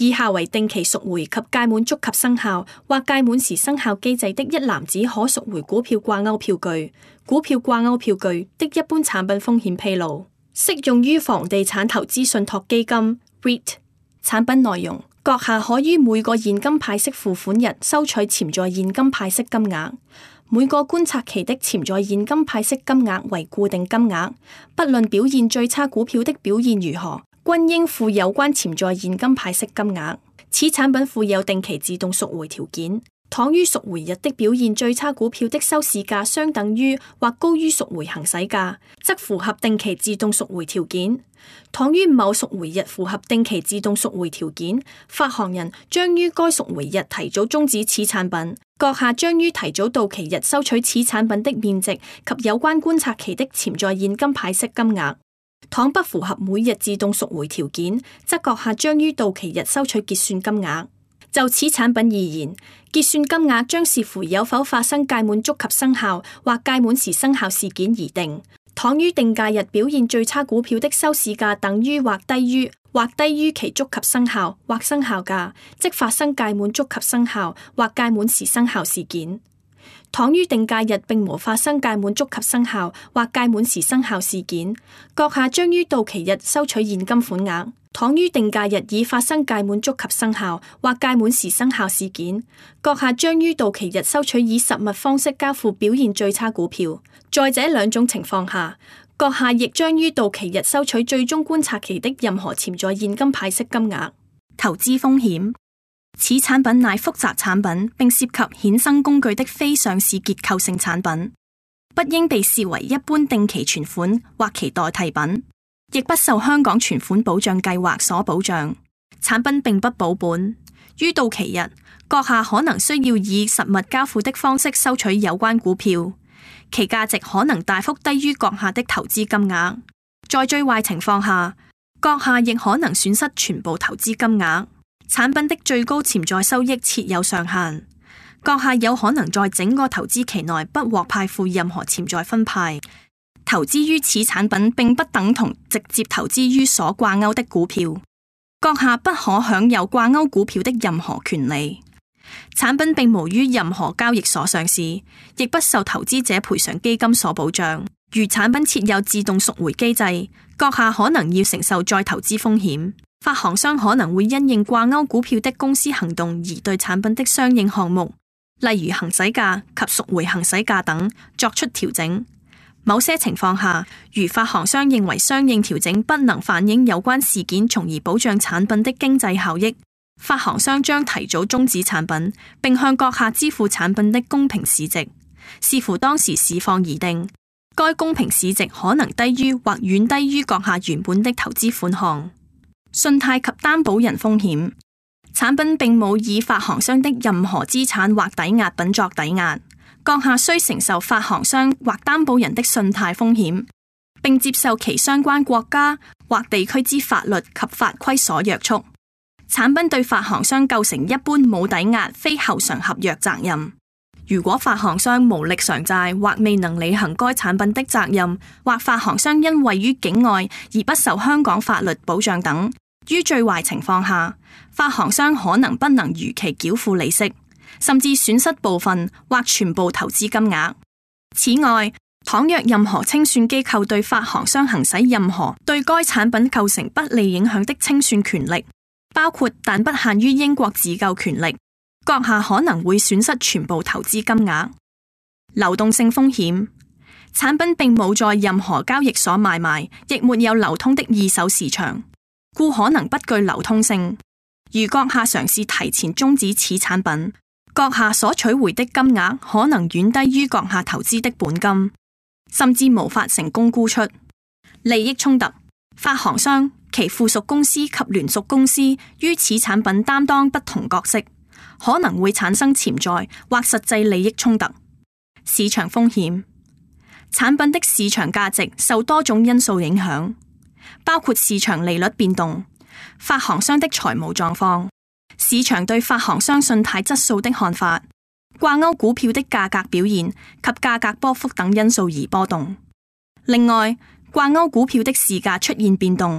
以下為定期贖回及屆滿觸及生效或屆滿時生效機制的一籃子可贖回股票掛鈎票據。股票掛鈎票據的一般產品風險披露，適用於房地產投資信託基金 REIT。產品內容：閣下可於每個現金派息付款日收取潛在現金派息金額，每個觀察期的潛在現金派息金額為固定金額，不論表現最差股票的表現如何，均應付有關潛在現金派息金額。此產品附有定期自動贖回條件，倘於贖回日的表現最差股票的收市價相等於或高於贖回行使價，則符合定期自動贖回條件。倘於某贖回日符合定期自動贖回條件，發行人將於該贖回日提早終止此產品。閣下將於提早到期日收取此產品的面值及有關觀察期的潛在現金派息金額。倘不符合每日自動贖回條件，則閣下將於到期日收取結算金額。就此產品而言，結算金額將視乎有否發生屆滿觸及生效或屆滿時生效事件而定。倘於定價日表現最差股票的收市價等於或低於其觸及生效或生效價，即發生屆滿觸及生效或屆滿時生效事件。倘於定價日並無發生屆滿觸及生效或屆滿時生效事件，閣下將於到期日收取現金款額。倘於定價日已發生屆滿觸及生效或屆滿時生效事件，閣下將於到期日收取以實物方式交付表現最差股票。在這兩種情況下，閣下亦將於到期日收取最終觀察期的任何潛在現金派息金額。 投資風險：此產品乃複雜產品，並涉及衍生工具的非上市結構性產品，不應被視為一般定期存款或其代替品，亦不受香港存款保障計劃所保障。產品並不保本，於到期日，閣下可能需要以實物交付的方式收取有關股票，其價值可能大幅低於閣下的投資金額。在最壞情況下，閣下亦可能損失全部投資金額。產品的最高潛在收益設有上限，閣下有可能在整個投資期內不獲派付任何潛在分派。投資於此產品並不等同直接投資於所掛鈎的股票，閣下不可享有掛鈎股票的任何權利。產品並無於任何交易所上市，亦不受投資者賠償基金所保障。如產品設有自動贖回機制，閣下可能要承受再投資風險。發行商可能會因應掛鈎股票的公司行動而對產品的相應項目，例如行使價及贖回行使價等作出調整。某些情況下，如發行商認為相應調整不能反映有關事件，從而保障產品的經濟效益，發行商將提早終止產品，並向閣下支付產品的公平市值，視乎當時市況而定。該公平市值可能低於或遠低於閣下原本的投資款項。信貸及擔保人風險：產品並冇以發行商的任何資產或抵押品作抵押，閣下需承受發行商或擔保人的信貸風險，並接受其相關國家或地區之法律及法規所約束。產品對發行商構成一般冇抵押非後償合約責任。如果發行商無力償債或未能履行該產品的責任，或發行商因位於境外而不受香港法律保障等，於最壞情況下，發行商可能不能如期繳付利息，甚至損失部分或全部投資金額。此外，倘若任何清算機構對發行商行使任何對該產品構成不利影響的清算權力，包括但不限於英國自救權力，閣下可能會損失全部投資金額。流動性風險：產品並冇在任何交易所買賣，亦沒有流通的二手市場，故可能不具流通性。如閣下嘗試提前終止此產品，閣下所取回的金額可能遠低於閣下投資的本金，甚至無法成功沽出。利益衝突：發行商、其附屬公司及聯屬公司於此產品擔當不同角色，可能會產生潛在或實際利益衝突。市場風險：產品的市場價值受多種因素影響，包括市場利率變動、發行商的財務狀況、市場對發行商信貸質素的看法、掛鈎股票的價格表現及價格波幅等因素而波動。另外，掛鈎股票的市價出現變動，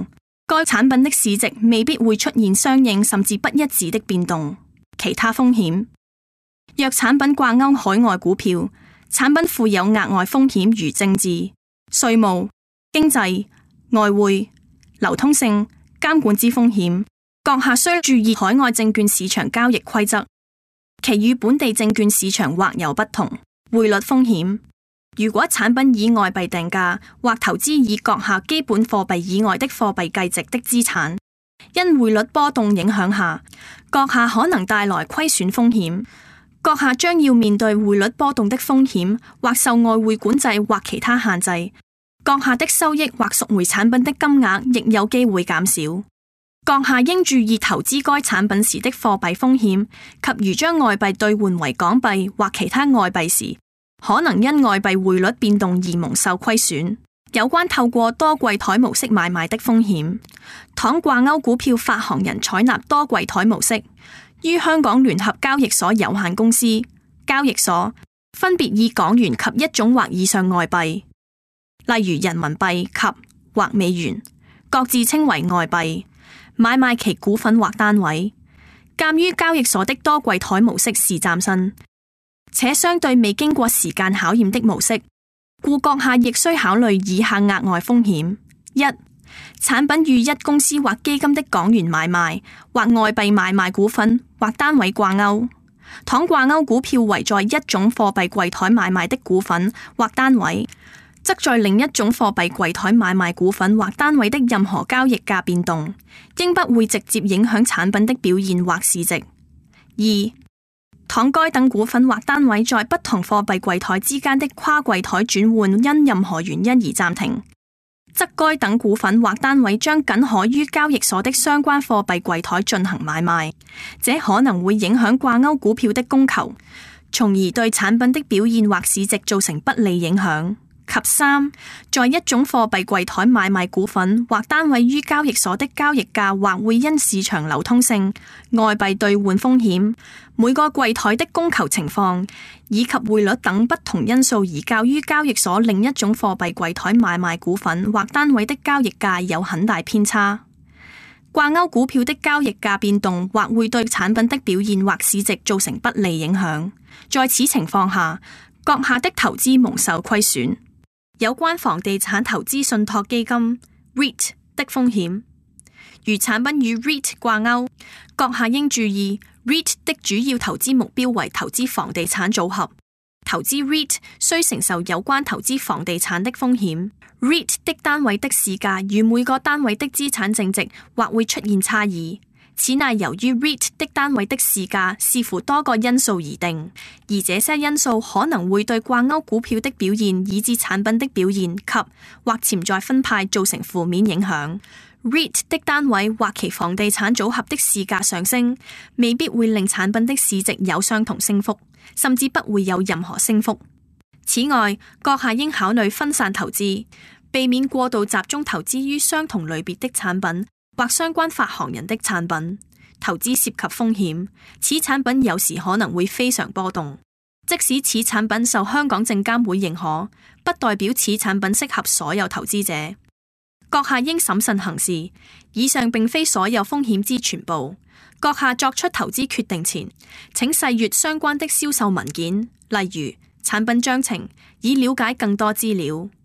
該產品的市值未必會出現相應甚至不一致的變動。其他風險，若產品掛鈎海外股票，產品附有額外風險如政治、稅務、經濟、外匯、流通性、監管之風險，閣下需注意海外證券市場交易規則，其與本地證券市場或有不同。匯率風險，如果產品以外幣定價或投資以閣下基本貨幣以外的貨幣計值的資產，因匯率波動影響下，閣下可能帶來虧損風險。閣下將要面對匯率波動的風險，或受外匯管制或其他限制。閣下的收益或贖回產品的金額亦有機會減少。閣下應注意投資該產品時的貨幣風險，及如將外幣兌換為港幣或其他外幣時，可能因外幣匯率變動而蒙受虧損。有關透過多櫃台模式買賣的風險，倘掛鈎股票發行人採納多櫃台模式，於香港聯合交易所有限公司交易所分別以港元及一種或以上外幣，例如人民幣及或美元，各自稱為外幣，買賣其股份或單位。鑒於交易所的多櫃台模式是嶄新且相對未經過時間考驗的模式，故閣下亦需考慮以下額外風險：一、產品與一公司或基金的港元買賣或外幣買賣股份或單位掛鈎，倘掛鈎股票為在一種貨幣櫃台買賣的股份或單位，則在另一種貨幣櫃台買賣股份或單位的任何交易價變動，應不會直接影響產品的表現或市值。二、倘該等股份或單位在不同貨幣櫃台之間的跨櫃台轉換因任何原因而暫停，則該等股份或單位將僅可於交易所的相關貨幣櫃台進行買賣，這可能會影響掛鈎股票的供求，從而對產品的表現或市值造成不利影響。及三，在一種貨幣櫃台買賣股份或單位於交易所的交易價或會因市場流通性、外幣兌換風險、每個櫃台的供求情況以及匯率等不同因素而較於交易所另一種貨幣櫃台買賣股份或單位的交易價有很大偏差。掛鈎股票的交易價變動或會對產品的表現或市值造成不利影響，在此情況下，閣下的投資蒙受虧損。有關房地產投資信託基金 REIT 的風險，如產品與 REIT 掛鈎，閣下應注意 REIT 的主要投資目標為投資房地產組合，投資 REIT 需承受有關投資房地產的風險。REIT 的單位的市價與每個單位的資產淨值或會出現差異，此乃由於 REIT 的單位的市價視乎多個因素而定，而這些因素可能會對掛鈎股票的表現以至產品的表現及或潛在分派造成負面影響。REIT 的單位或其房地產組合的市價上升，未必會令產品的市值有相同升幅，甚至不會有任何升幅。此外，閣下應考慮分散投資，避免過度集中投資於相同類別的產品或相關發行人的產品。投資涉及風險，此產品有時可能會非常波動。即使此產品受香港證監會認可，不代表此產品適合所有投資者。閣下應審慎行事。以上並非所有風險之全部。閣下作出投資決定前，請細閱相關的銷售文件，例如產品章程，以了解更多資料。